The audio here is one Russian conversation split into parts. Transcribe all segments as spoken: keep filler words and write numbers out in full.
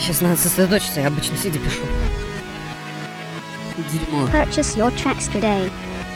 Сейчас надо сосредоточиться, я обычно сидя пишу. Дерьмо. Purchase your tracks today.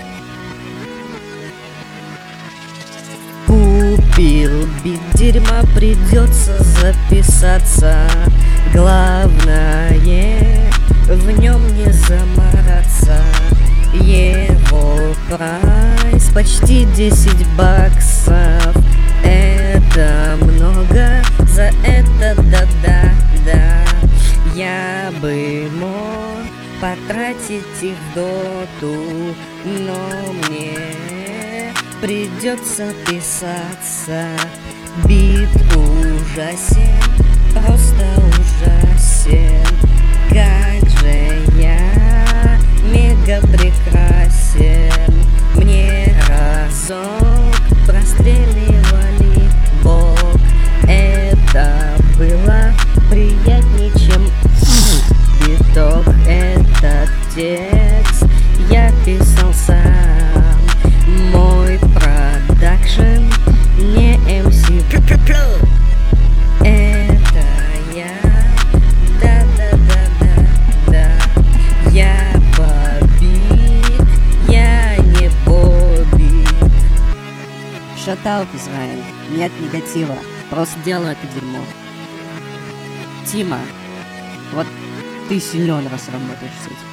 Купил бит дерьма, придется записаться. Главное в нем не замораться. Его прайс почти десять баксов. Это много, за это да-да-да. Я бы мог потратить их в доту, но мне придется писаться. Бит ужасен, просто ужасен. Как же я мега прекрасен. Мне разок простреливали бок. Это было приятнее, чем биток. Этот текст я писал сам. Мой продакшн не эм си. Это я, да-да-да-да-да. Я Бобик, я не Бобик. Шатаут, Израиль, нет негатива, просто делаю это дерьмо. Тима, вот ты силен, раз работаешь с этим.